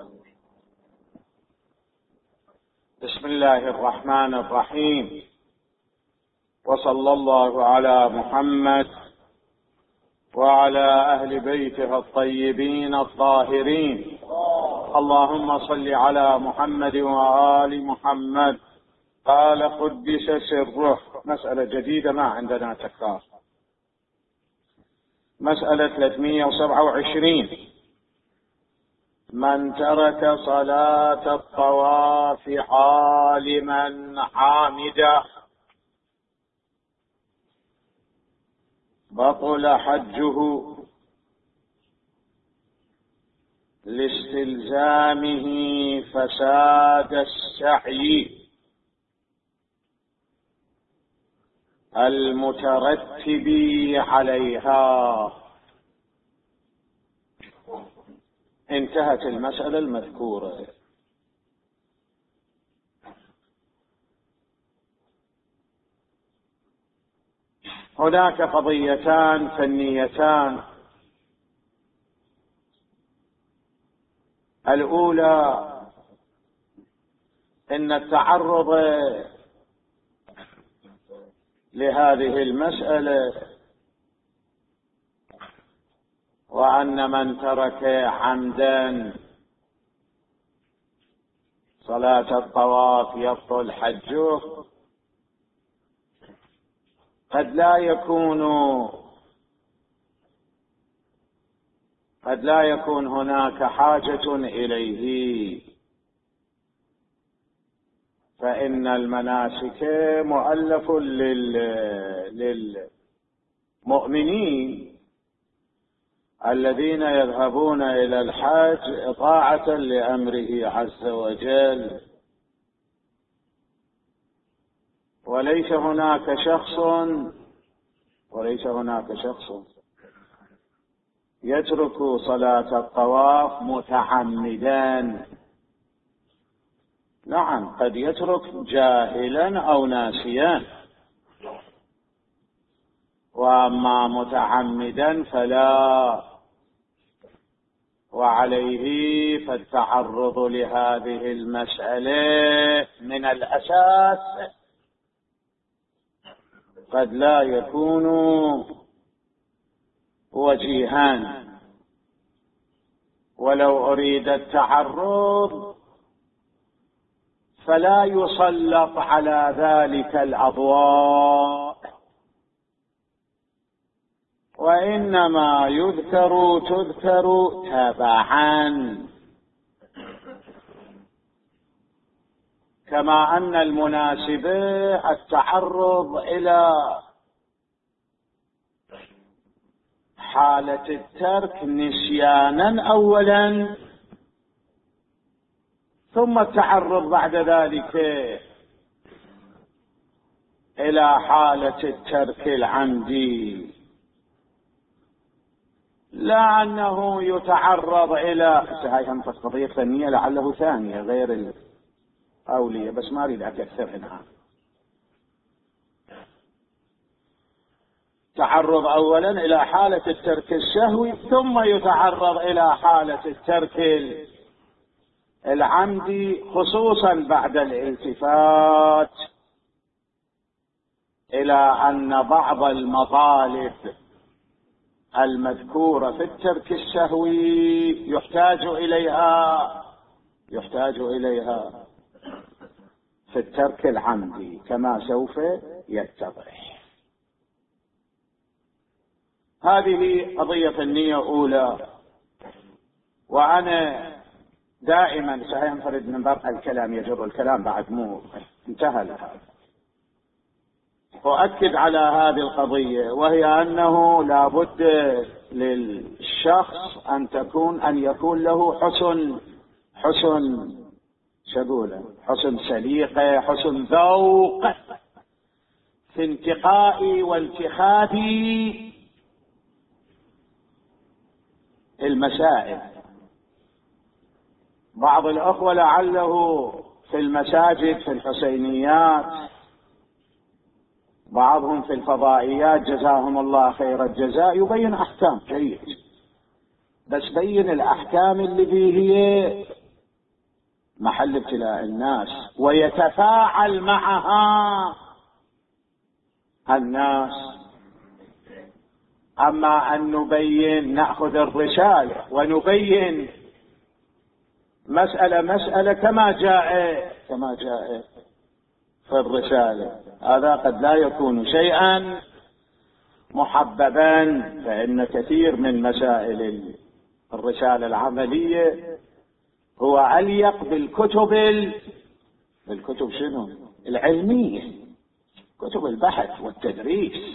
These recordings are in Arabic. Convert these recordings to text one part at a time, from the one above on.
بسم الله الرحمن الرحيم، وصلى الله على محمد وعلى أهل بيته الطيبين الطاهرين. اللهم صل على محمد وآل محمد. قال قدس سره. مسألة جديدة ما عندنا تكرار. مسألة 327: من ترك صلاة الطواف عالما عامدا بطل حجه لاستلزامه فساد السعي المترتب عليها. انتهت المسألة المذكورة. هناك قضيتان فنيتان. الأولى إن التعرض لهذه المسألة وأن من ترك عمدا صلاة الطواف يبطل حجه قد لا يكون هناك حاجة إليه، فإن المناسك مؤلف للمؤمنين الذين يذهبون إلى الحج طاعة لأمره عز وجل، وليس هناك شخص يترك صلاة الطواف متعمدا. نعم، قد يترك جاهلا أو ناسيا، وأما متعمدا فلا. وعليه فالتعرض لهذه المسألة من الأساس قد لا يكون وجيها. ولو أريد التعرض فلا يسلط على ذلك الأضواء، وإنما تذكر تبعا، كما أن المناسب التعرض إلى حالة الترك نسيانا أولا، ثم التعرض بعد ذلك إلى حالة الترك العمدي، لا أنه يتعرض إلى هاي هم قضية فنية لعله ثانية غير الأولية، بس ما أريد أكثر منها. تعرض أولا إلى حالة الترك السهوي، ثم يتعرض إلى حالة الترك العمدي، خصوصا بعد الالتفات إلى أن بعض المطالب المذكورة في الترك السهوي يحتاج إليها في الترك العمدي كما سوف يتضح. هذه قضية فنية أولى. وأنا دائما سينفرد من باب الكلام يجر الكلام، بعد مو انتهى لها. أؤكد على هذه القضية، وهي أنه لا بد للشخص أن يكون له حسن سليقة، حسن ذوق في انتقاء واتخاذ المسائل. بعض الأخوة لعله في المساجد في الحسينيات، بعضهم في الفضائيات جزاهم الله خير الجزاء، يبين أحكام جيد، بس بين الأحكام اللي هي محل ابتلاء الناس ويتفاعل معها الناس. أما أن نبين، نأخذ الرسالة ونبين مسألة كما جاء في الرسالة، هذا قد لا يكون شيئا محببا. فإن كثير من مسائل الرسالة العملية هو أليق بالكتب شنو؟ العلمية، كتب البحث والتدريس،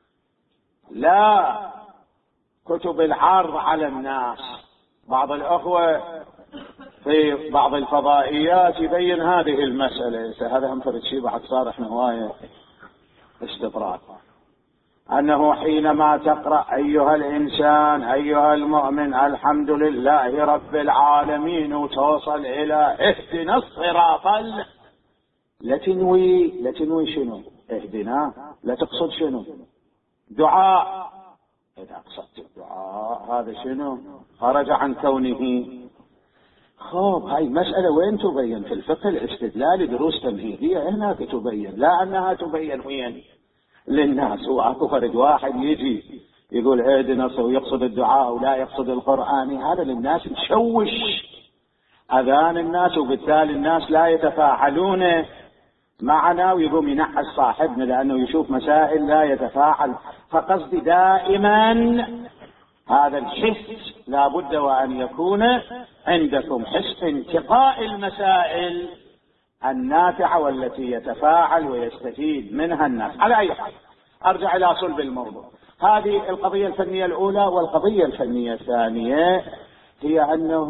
لا كتب العرض على الناس. بعض الأخوة في بعض الفضائيات يبين هذه المسألة، هذا هم فرد شيء بعد صار احنا هواية استطراد، أنه حينما تقرأ أيها الإنسان أيها المؤمن الحمد لله رب العالمين وتوصل إلى اهدنا الصراط، لا تنوي شنو؟ اهدنا، لا تقصد شنو؟ دعاء. إذا قصدت الدعاء هذا شنو؟ خرج عن كونه. هاي مسألة وين تبين؟ في الفقه الاستدلالي دروس تمهيدية هناك تبين، لا أنها تبين وين للناس. وأكو فرد واحد يجي يقول اهدنا ويقصد الدعاء ولا يقصد القرآن، هذا للناس يشوش أذان الناس، وبالتالي الناس لا يتفاعلون معنا، ويقوم ينحس صاحبنا لأنه يشوف مسائل لا يتفاعل. فقصدي دائما هذا الحس لا بد وأن يكون عندكم، حس انتقاء المسائل النافعة والتي يتفاعل ويستفيد منها الناس. على أي حال أرجع إلى صلب الموضوع. هذه القضية الفنية الأولى. والقضية الفنية الثانية هي أنه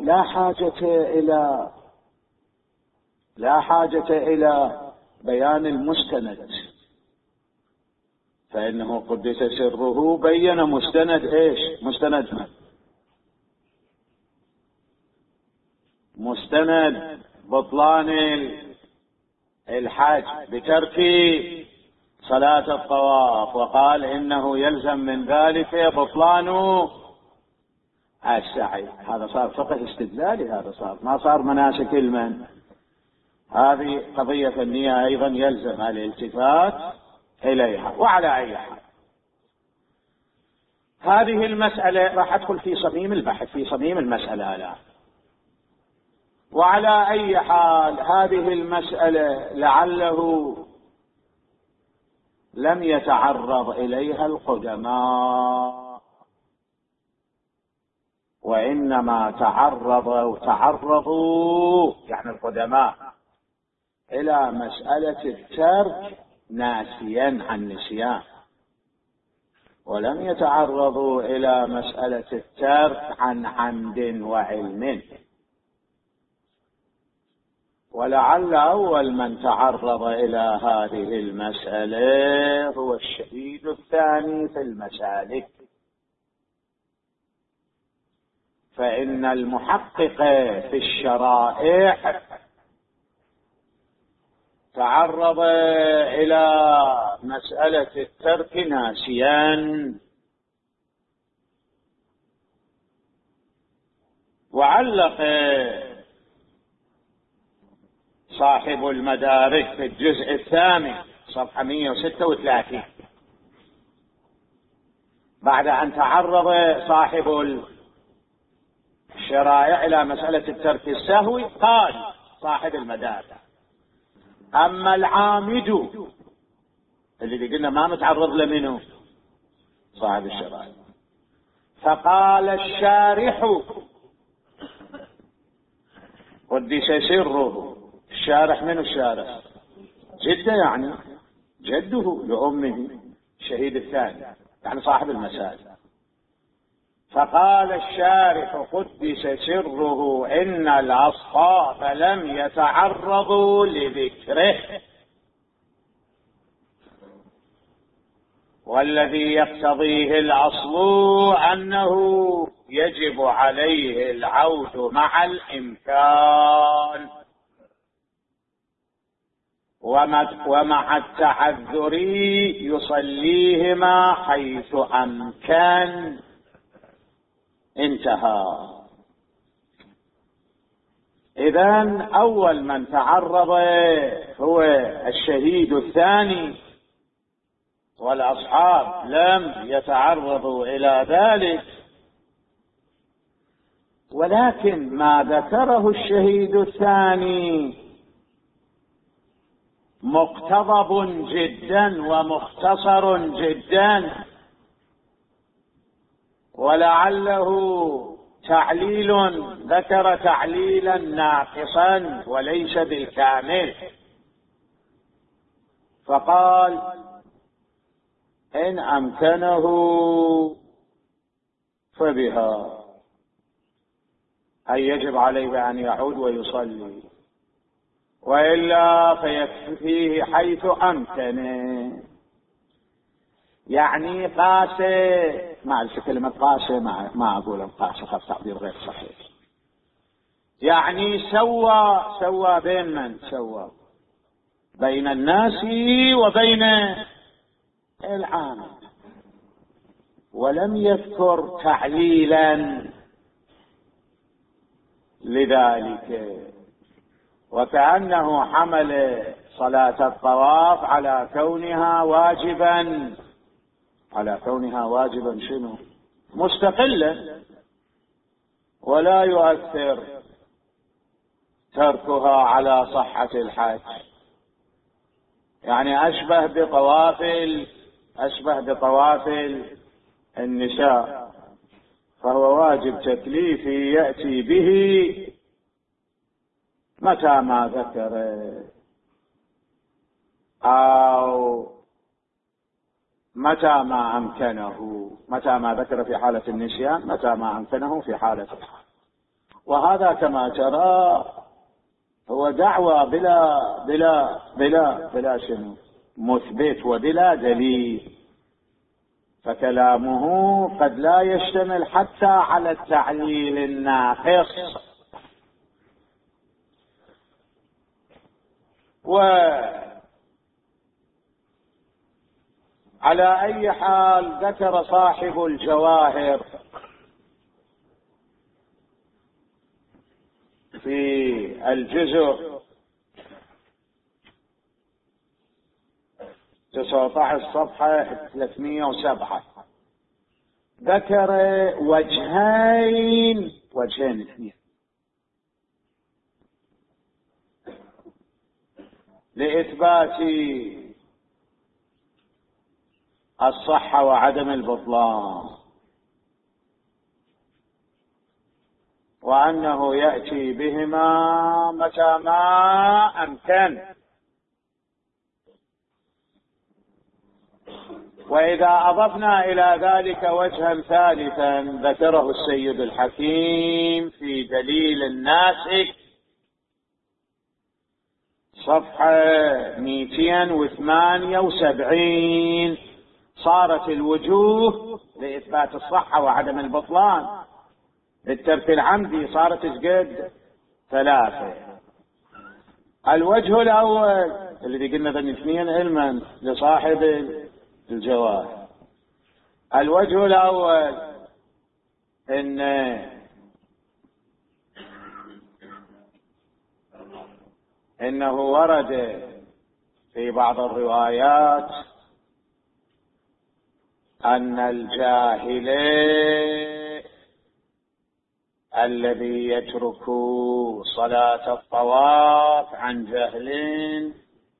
لا حاجة إلى بيان المستند، فإنه قدس سره بين مستند إيش؟ مستند بطلان الحج بترك صلاة الطواف، وقال إنه يلزم من ذلك بطلان السعي. هذا صار فقه استدلالي، هذا صار ما صار مناسك المن. هذه قضية فنية أيضا يلزم الالتفات إليها. وعلى أي حال هذه المسألة راح أدخل في صميم البحث، في صميم المسألة الآن. وعلى أي حال هذه المسألة لعله لم يتعرض إليها القدماء، وإنما تعرضوا يعني القدماء إلى مسألة الترك ناسيا عن نسيان، ولم يتعرضوا إلى مسألة الترك عن عمد وعلم. ولعل أول من تعرض إلى هذه المسألة هو الشهيد الثاني في المسالك، فإن المحقق في الشرائع تعرض إلى مسألة الترك ناسيا، وعلق صاحب المدارك في الجزء الثامن صفحة 136 بعد أن تعرض صاحب الشرائع إلى مسألة الترك السهوي، قال صاحب المدارك: أما العامد اللي قلنا ما متعرض لمنه صاحب الشرائع، فقال الشارح قدس سره. الشارح من الشارح؟ جده، يعني جده لأمه الشهيد الثاني، يعني صاحب المسائل. فقال الشارح قدس سره: إن الأصحاب لم يتعرضوا لذكره، والذي يقتضيه الأصل أنه يجب عليه العود مع الإمكان ومع التعذر يصليهما حيث أمكن. انتهى. إذن أول من تعرض هو الشهيد الثاني، والأصحاب لم يتعرضوا إلى ذلك. ولكن ما ذكره الشهيد الثاني مقتضب جدا ومختصر جدا، ولعله تعليل، ذكر تعليلا ناقصا وليس بالكامل، فقال إن أمكنه فبها، أي يجب عليه أن يعود ويصلي، وإلا فيكفيه حيث أمكنه. يعني قاسي، ما أعرف كلمة قاسي، ما أقول قاسي، خاف تعبير غير صحيح. يعني سوى بين من سوى بين الناس وبين العام، ولم يذكر تعليلا لذلك، وكأنه حمل صلاة الطواف على كونها واجبا شنو؟ مستقلة، ولا يؤثر تركها على صحة الحج. يعني أشبه بطواف النساء، فهو واجب تكليفي يأتي به متى ما ذكر، أو متى ما أمكنه، متى ما ذكر في حالة النسيان، متى ما أمكنه في حالة الحج. وهذا كما ترى هو دعوى بلا شنو مثبت وبلا دليل، فكلامه قد لا يشتمل حتى على التعليل الناقص. وعلى أي حال ذكر صاحب الجواهر في الجزء 19 صفحة 307 ذكر وجهين اثنين لإثبات الصحة وعدم البطلان، وأنه يأتي بهما متى ما أمكن. وإذا أضفنا إلى ذلك وجها ثالثا ذكره السيد الحكيم في دليل الناسك صفحة 278، صارت الوجوه لإثبات الصحة وعدم البطلان للترك العمدي صارت قد 3. الوجه الأول الذي قلنا ذن 2 علما لصاحب الجواهر. الوجه الأول إنه ورد في بعض الروايات أن الجاهل الذي يترك صلاة الطواف عن جهل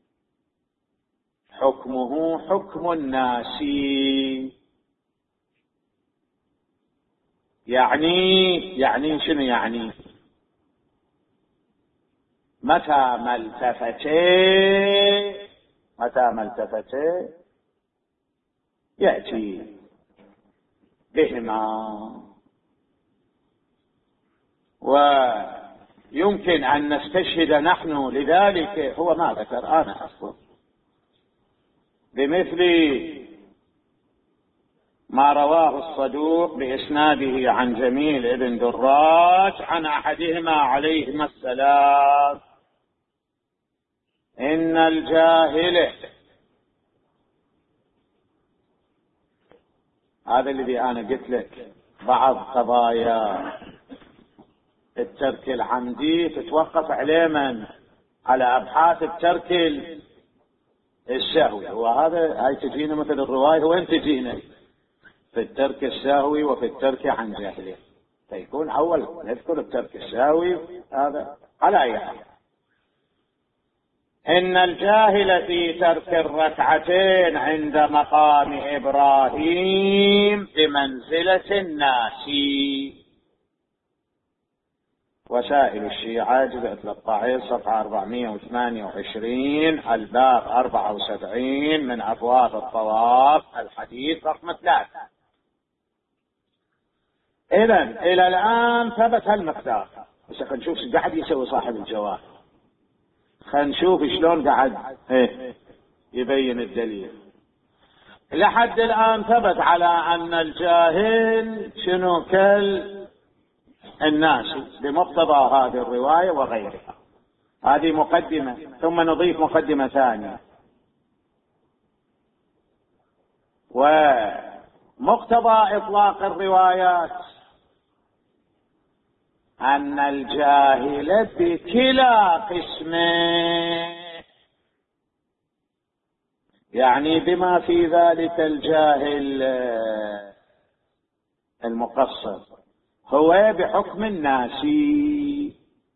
حكمه حكم الناس. يعني شنو يعني؟ متى ما التفت يأتي بهما. ويمكن أن نستشهد نحن لذلك، هو ما ذكر أنا أصلا، بمثل ما رواه الصدوق بإسناده عن جميل بن دراج عن أحدهما عليهما السلام: إن الجاهل، هذا الذي أنا قلت لك بعض قضايا الترك العمدي تتوقف عليه من؟ على أبحاث الترك السهوي. وهذا هاي تجينا مثل الرواية، وين تجينا؟ في الترك السهوي وفي الترك عن جاهله. فيكون أول نذكر الترك السهوي هذا على أي حال. إن الجاهل في ترك الركعتين عند مقام إبراهيم بمنزلة الناسي. وسائل الشيعة جزء 13 صفحة 428 الباب 74 من أبواب الطواف الحديث رقم 3. إذن إلى الآن ثبت المقدار. بس خلينا نشوف ايش قاعد يسوي صاحب الجواهر. خلينا نشوف شلون قاعد يبين الدليل. لحد الآن ثبت على أن الجاهل شنو الناس بمقتضى هذه الرواية وغيرها. هذه مقدمة، ثم نضيف مقدمة ثانية. ومقتضى إطلاق الروايات أن الجاهل بكلا قسمه، يعني بما في ذلك الجاهل المقصر هو بحكم الناسي.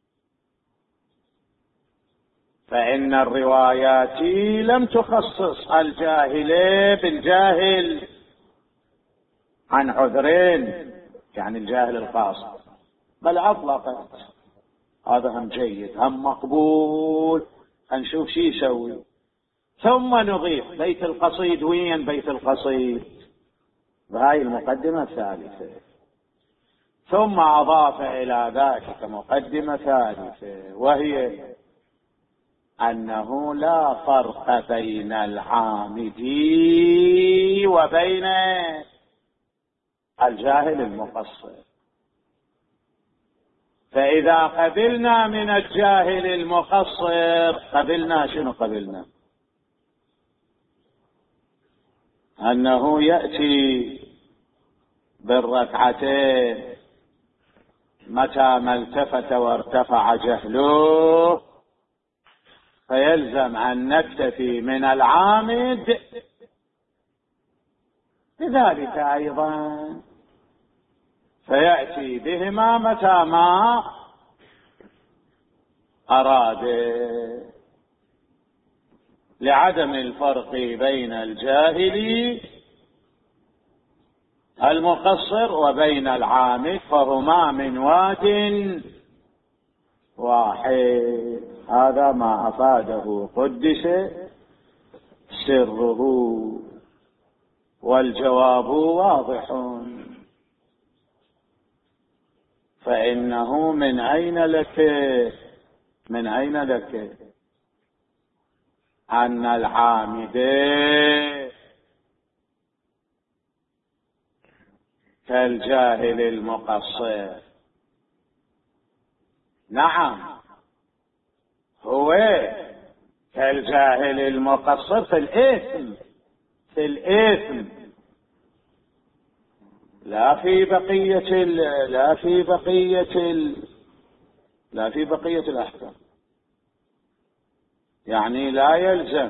فإن الروايات لم تخصص الجاهل بالجاهل عن عذرين، يعني الجاهل القاصر، بل أطلقت. هذا هم جيد، هم مقبول. هنشوف شي يسوي. ثم نضيف بيت القصيد. وين بيت القصيد؟ بهاي المقدمة الثالثة. ثم أضاف إلى ذلك مقدمة ثالثة، وهي أنه لا فرق بين العامد وبين الجاهل المقصر. فإذا قبلنا من الجاهل المقصر قبلنا شنو؟ قبلنا أنه يأتي بالركعتين متى ما التفت وارتفع جهله، فيلزم أن نكتفي من العامد بذلك أيضا، فيأتي بهما متى ما أراد، لعدم الفرق بين الجاهل المقصر وبين العامد، فهما من واد واحد. هذا ما أفاده قدس سره، والجواب واضح. فإنه من أين لك أن العامد كالجاهل المقصر؟ نعم، هو كالجاهل المقصر في الإثم، لا في بقية الأحكام. يعني لا يلزم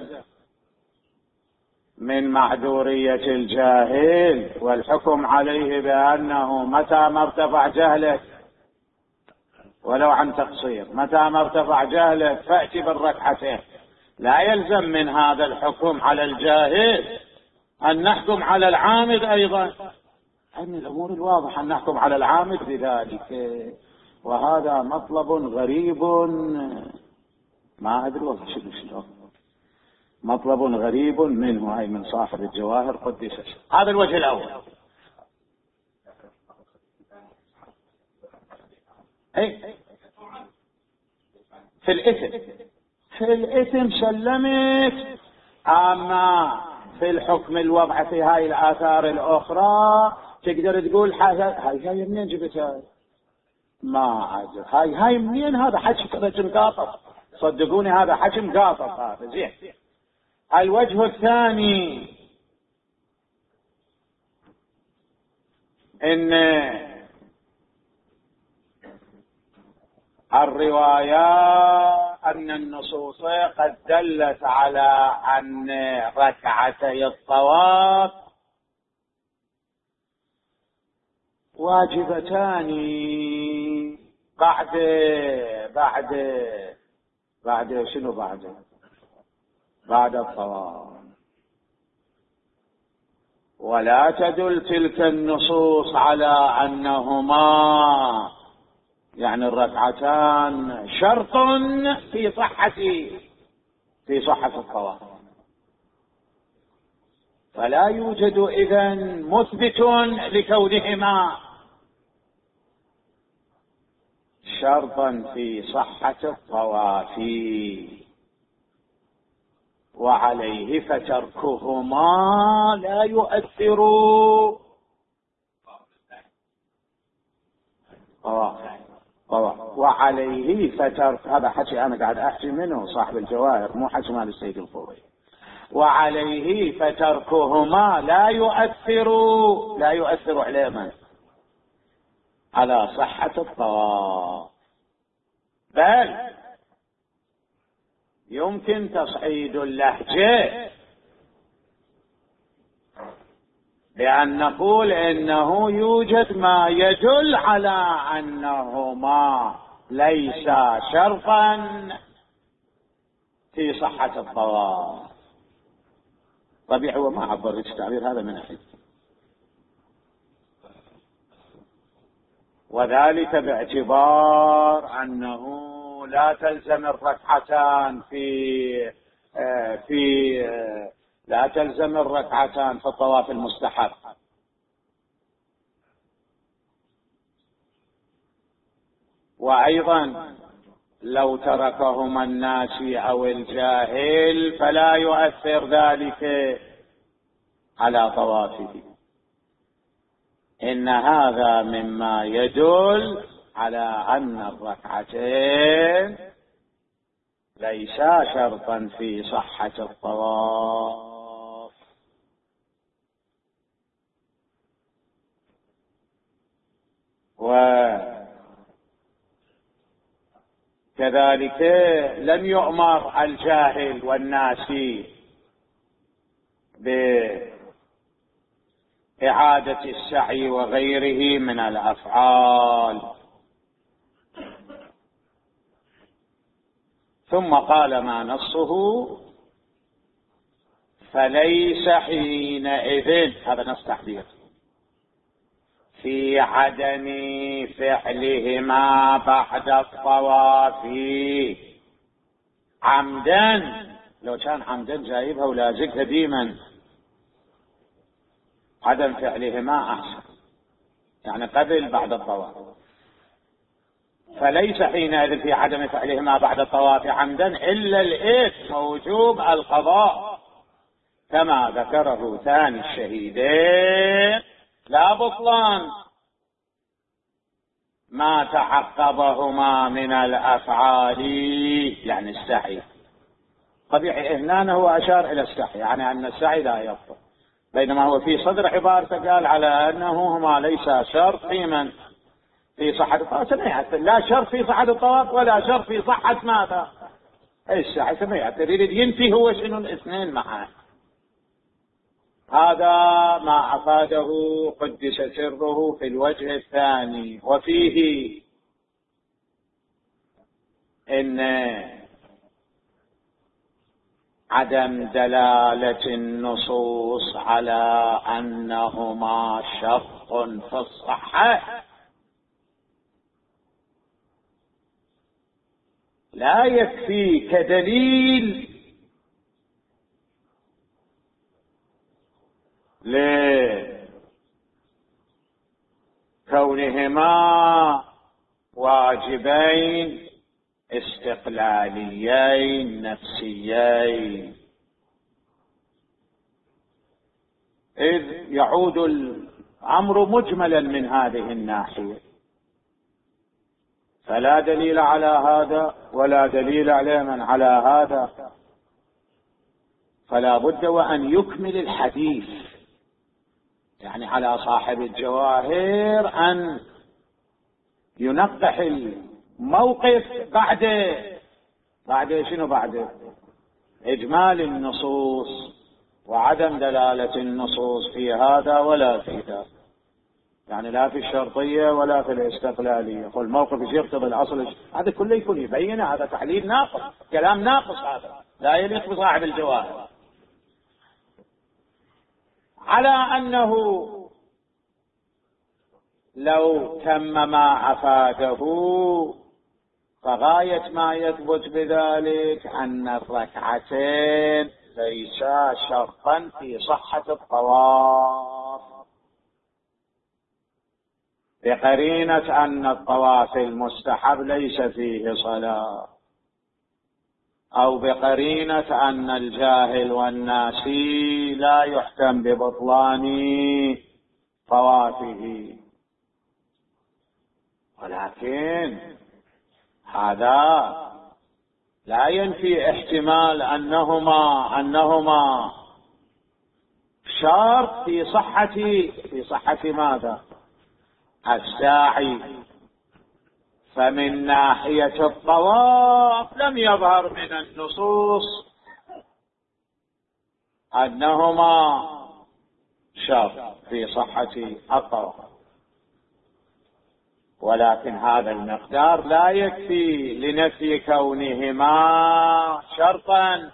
من معذورية الجاهل والحكم عليه بأنه متى ما ارتفع جهلك ولو عن تقصير، متى ما ارتفع جهلك فأتي بالركعتين. لا يلزم من هذا الحكم على الجاهل أن نحكم على العامد أيضا. من الأمور الواضحة أن نحكم على العامد بذلك، وهذا مطلب غريب، ما أدري والله شنو مطلب غريب منه، أي من صاحب الجواهر قدس. هذا الوجه الأول. في الإثم سلمت، أما في الحكم الوضع في هاي الآثار الأخرى تقدر تقول هاي منين جبتها؟ ما أدري هاي منين. هذا حكي رجل قاطف، صدقوني هذا حكي مقاطف. هذا زين. الوجه الثاني الروايات أن النصوص قد دلت على أن ركعتي الطواف واجبتان بعد شنو بعد الطواف، ولا تدل تلك النصوص على أنهما يعني الركعتان شرط في صحة الطواف، فلا يوجد إذن مثبت لكونهما شرطا في صحة الطواف، وعليه فتركهما لا يؤثر وعليه فترك، هذا حكي أنا قاعد أحكي منه صاحب الجواهر، مو حكي مال السيد الخوئي. وعليه فتركهما لا يؤثر على صحة الطواف، بل يمكن تصعيد اللهجة بأن نقول إنه يوجد ما يدل على أنهما ليس شرطا في صحة الطواف. طبيعي وما عبر التعبير هذا من أحد، وذلك باعتبار أنه لا تلزم الركعتان لا تلزم الركعتان في الطواف المستحب، وأيضا لو تركهما الناسي أو الجاهل فلا يؤثر ذلك على طوافه. إن هذا مما يدل على أن الركعتين ليسا شرطا في صحة الطواف. وكذلك لم يؤمر الجاهل والناسي بإعادة السعي وغيره من الأفعال. ثم قال ما نصه فليس حينئذ، هذا نص تحذير، في عدم فعلهما بعد الطواف عمدا. لو كان عمدا جايبها ولازقها ديما، عدم فعلهما أحسن، يعني قبل بعد الطواف. فليس حينئذ في عدم فعلهما بعد الطواف عمدا إلا الإثم ووجوب القضاء، كما ذكره ثاني الشهيدين، لا بطلان ما تعقبهما من الأفعال، يعني السعي. طبيعي هنا هو أشار إلى السعي، يعني أن السعي لا يبطل، بينما هو في صدر عبارته قال على أنه هما ليس شرط في صحة الطواف. لا شرط في صحة الطواف ولا شرط في صحة ماذا؟ السعي. يريد ينفي هو شنو الاثنين معه. هذا ما أفاده قدس سره في الوجه الثاني، وفيه إن عدم دلالة النصوص على أنهما شرط في الصحة لا يكفي كدليل لكونهما واجبين استقلاليين نفسيين، إذ يعود الأمر مجملا من هذه الناحية، فلا دليل على هذا ولا دليل على من على هذا، فلا بد وأن يكمل الحديث. يعني على صاحب الجواهر أن ينقح موقف بعد شنو؟ بعد إجمال النصوص وعدم دلالة النصوص في هذا ولا في ذاك، يعني لا في الشرطية ولا في الاستقلالية. والموقف يقتضي الأصل، هذا كله يكون يبين هذا تحليل ناقص، كلام ناقص، هذا لا يليق بصاحب الجواهر. على أنه لو تم ما أفاده فغاية ما يثبت بذلك أن الركعتين ليسا شرطا في صحة الطواف، بقرينة أن الطواف المستحب ليس فيه صلاة، أو بقرينة أن الجاهل والناسي لا يحكم ببطلان طوافه. ولكن هذا لا ينفي احتمال أنهما شرط في صحة ماذا؟ الساعي. فمن ناحية الطواف لم يظهر من النصوص أنهما شرط في صحة الطواف، ولكن هذا المقدار لا يكفي لنفي كونهما شرطا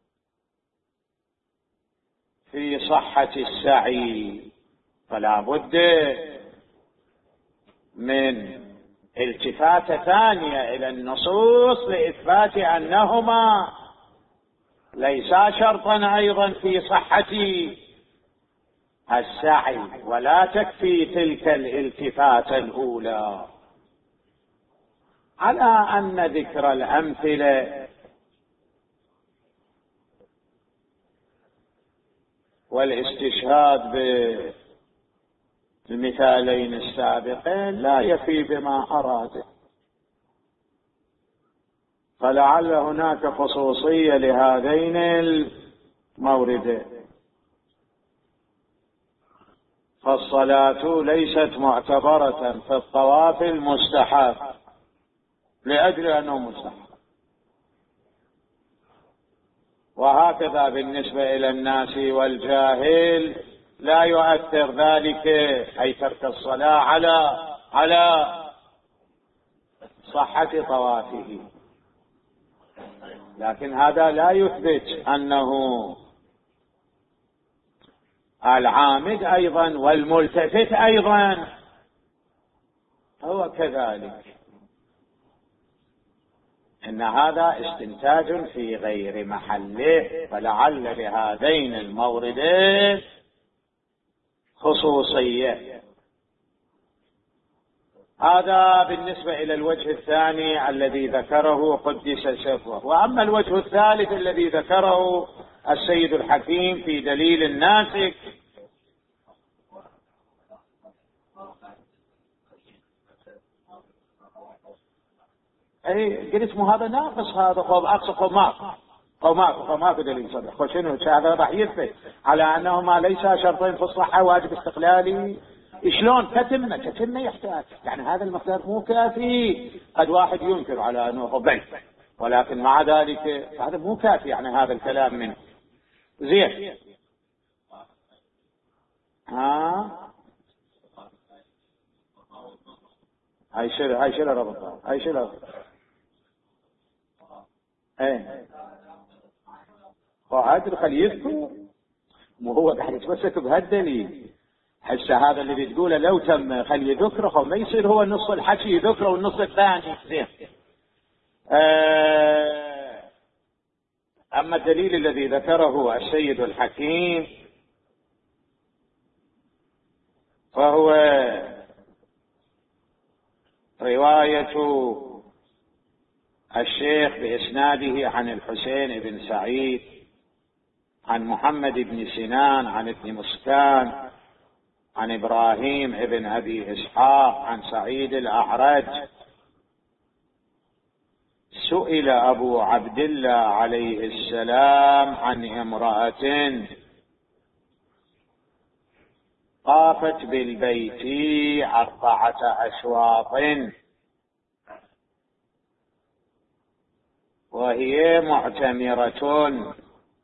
في صحة السعي، فلا بد من التفاتة ثانية إلى النصوص لإثبات أنهما ليسا شرطا أيضا في صحة السعي، ولا تكفي تلك الالتفاتة الأولى. على أن ذكر الأمثلة والاستشهاد بالمثالين السابقين لا يفي بما أراد، فلعل هناك خصوصية لهذين الموردين. فالصلاة ليست معتبرة في الطواف المستحب لأجل أنه مستحب، وهكذا بالنسبة إلى الناس والجاهل لا يؤثر ذلك أي ترك الصلاة على صحة طوافه. لكن هذا لا يثبت أنه العامد أيضا والملتفت أيضا هو كذلك، إن هذا استنتاج في غير محله، فلعل لهذين الموردين خصوصية. هذا بالنسبة إلى الوجه الثاني الذي ذكره قدس سره. وأما الوجه الثالث الذي ذكره السيد الحكيم في دليل الناسك، اي قلت مو هذا ناقص، هذا اقصد ماكو دليل صدق. وشنو هذا راح يثبت على انهما ليس شرطين في الصحه واجب استقلالي. شلون تتمه يحتاج، يعني هذا المقدار مو كافي. قد واحد ينكر على انه بل، ولكن مع ذلك هذا مو كافي، يعني هذا الكلام منه زين. هاي شيله ربطها، هاي شيله ايه وعادل خليه يذكر، مو هو قاعد يتمسك بهالدليل. هسه هذا اللي بتقوله لو تم خليه يذكره، ما يصير هو نص الحكي يذكره والنص الثاني زين. اما الدليل الذي ذكره السيد الحكيم فهو رواية الشيخ بإسناده عن الحسين بن سعيد عن محمد بن سنان عن ابن مسكان عن إبراهيم بن أبي إسحاق عن سعيد الأعرج. سئل أبو عبد الله عليه السلام عن امرأة طافت بالبيت 4 أشواط وهي معتمرة،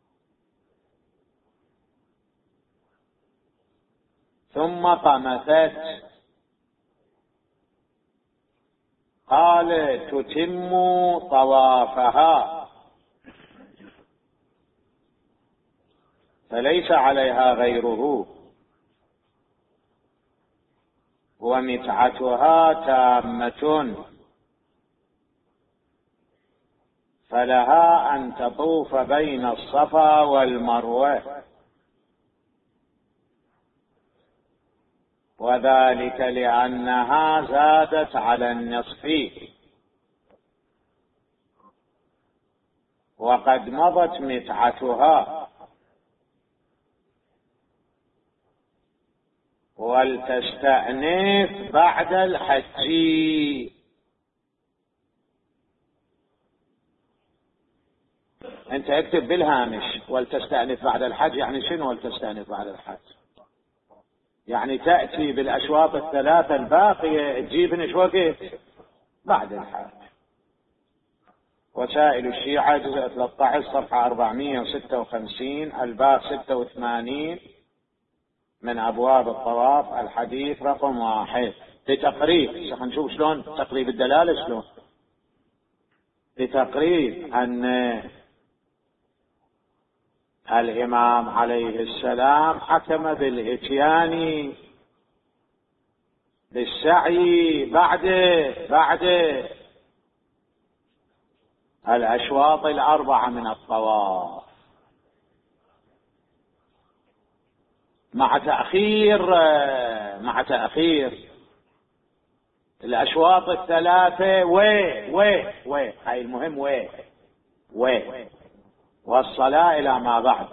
ثم طمثت، قال تتم طوافها فليس عليها غيره، ومتعتها تامة، فلها أن تطوف بين الصفا والمروة، وذلك لأنها زادت على النصف، وقد مضت متعتها، ولتستأنف بعد الحج. انت اكتب بالهامش ولتستأنف بعد الحج، يعني شنو ولتستأنف بعد الحج؟ يعني تأتي بالأشواط الثلاثة الباقية تجيبن ايش وقت؟ بعد الحج. وسائل الشيعة جزء 13 صفحة 456 الباب 86 من أبواب الطواف الحديث رقم 1 لتقريب. نشوف شلون تقريب الدلالة، شلون لتقريب أن الإمام عليه السلام حكم بالإتيان بالسعي بعد الأشواط الأربعة من الطواف، مع تأخير الأشواط الثلاثة هاي المهم والصلاة إلى ما بعد.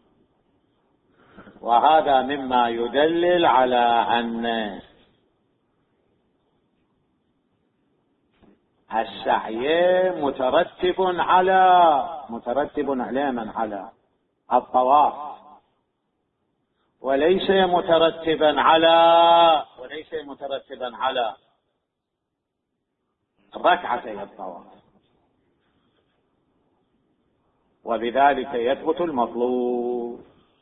وهذا مما يدلل على أن السعي مترتب على الطواف، وليس مترتبا على ركعتي الطواف، وبذلك يثبت المطلوب،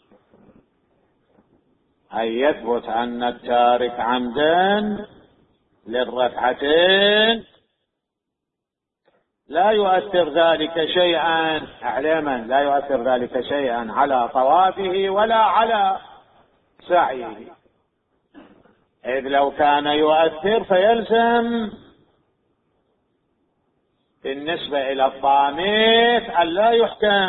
أي يثبت أن التارك عمدا للركعتين لا يؤثر ذلك شيئا على طوافه ولا على سعيه، إذ لو كان يؤثر فيلزم بالنسبة إلى الطامث أن لا يحكم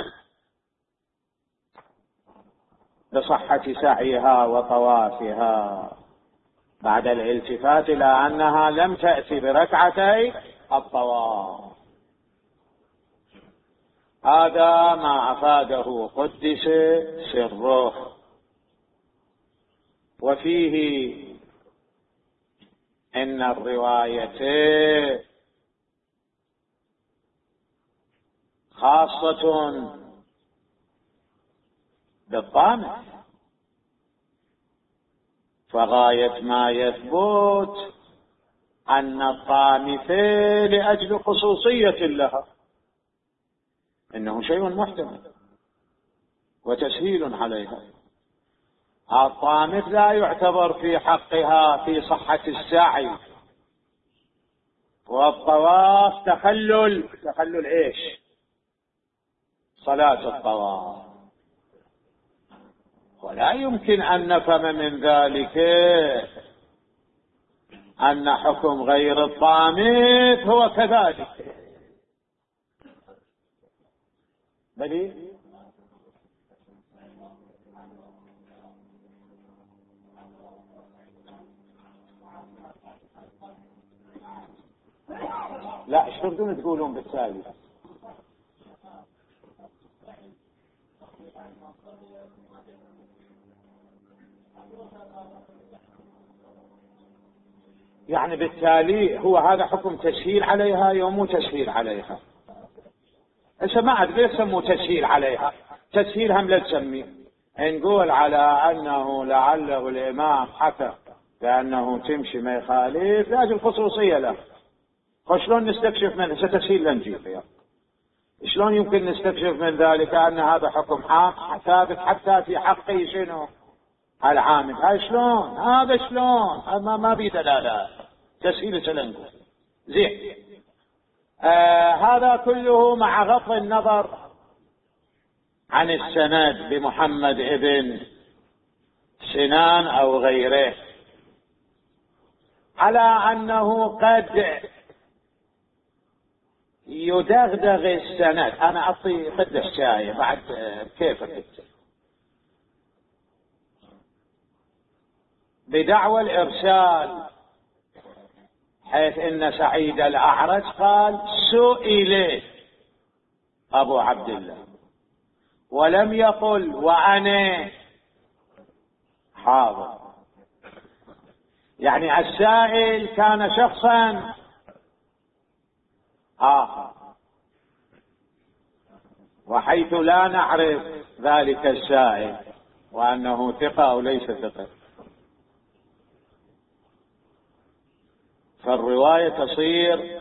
بصحة سعيها وطوافها بعد الالتفات إلى أنها لم تأتي بركعتي الطواف. هذا ما أفاده قدس سره. وفيه إن الروايتين خاصة بالطامث، فغاية ما يثبت أن الطامث لأجل خصوصية لها إنه شيء محتمل وتسهيل عليها. الطامث لا يعتبر في حقها في صحة السعي، والطواف تخلل ايش؟ صلاة الطواف. ولا يمكن أن نفهم من ذلك أن حكم غير الطامث هو كذلك، بل لا. ايش تردون تقولون بالتالي؟ يعني بالتالي هو هذا حكم تسهيل عليها يوم تسهيل عليها. هسه ما عاد يسموا تسهيل عليها، تسهيل هم لا تسميه. نقول على أنه لعله الإمام حكم بأنه تمشي ما يخالف لازم خصوصية له، فشلون نستكشف منه؟ ستسهيل لا نجيب. شلون يمكن نستكشف من ذلك أن هذا حكم عام ثابت حتى في حقه شنو العامل؟ هاي شلون؟ هذا شلون؟ ما بي دلالة. تسهيل سلنكو زين. هذا كله مع غض النظر عن السند بمحمد ابن سنان أو غيره، على أنه قد يدغدغ السند. أنا أعطي قدس شاي بعد كيفك بدعوى الإرسال، حيث إن سعيد الأعرج قال سئل أبو عبد الله ولم يقل وأنا حاضر. يعني السائل كان شخصا آخر، وحيث لا نعرف ذلك السائل وأنه ثقة أو ليس ثقة، فالرواية تصير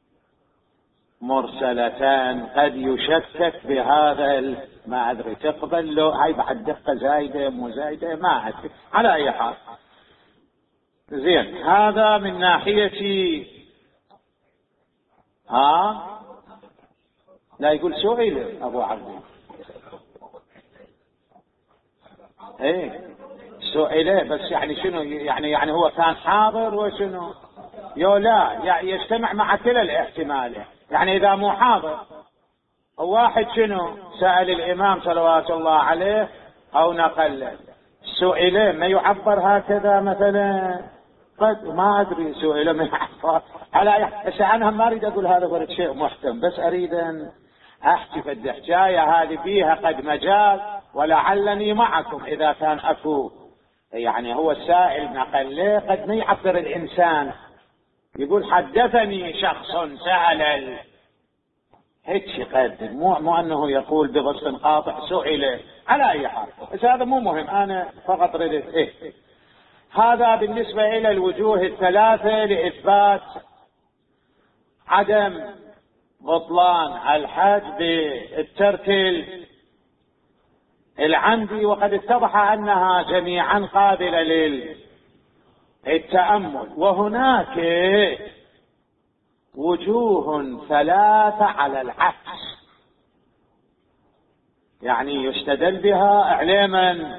مرسلتان. قد يشكك بهذا ما أدري، تقبل له هاي بعد دقة زايدة مو زايدة ما أدري، على أي حال. زين، هذا من ناحية لا يقول سئل أبو عبد سئل، بس يعني شنو يعني هو كان حاضر وشنو لا يجتمع مع كلا الاحتمال. يعني إذا مو حاضر واحد شنو سأل الإمام صلوات الله عليه أو نقل سئل، ما يعبر هكذا مثلا؟ قد ما أدري سئل ما يعبر على بس أنا ما أريد أقول هذا فرد شيء محتم، بس أريد أن أحكي في الحكاية هذه فيها قد مجال، ولعلني معكم إذا كان أكو يعني هو السائل نقل له قد ما يعبر الإنسان يقول حدثني شخص سأل هيك قد مو أنه يقول بغص قاطع سئل. على أي حال بس هذا مو مهم، أنا فقط ردت هذا بالنسبة إلى الوجوه الثلاثة لإثبات عدم بطلان الحج بالترك العمدي، وقد اتضح أنها جميعا قابلة للتأمل. وهناك وجوه ثلاثة على العكس، يعني يستدل بها إعلاما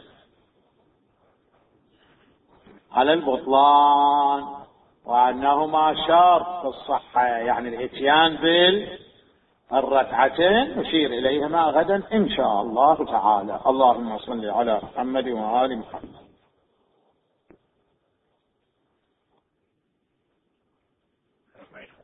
على البطلان وأنهما شرط في الصحة، يعني الاتيان بالركعتين نشير إليهما غدا إن شاء الله تعالى. اللهم صل على محمد وآل محمد.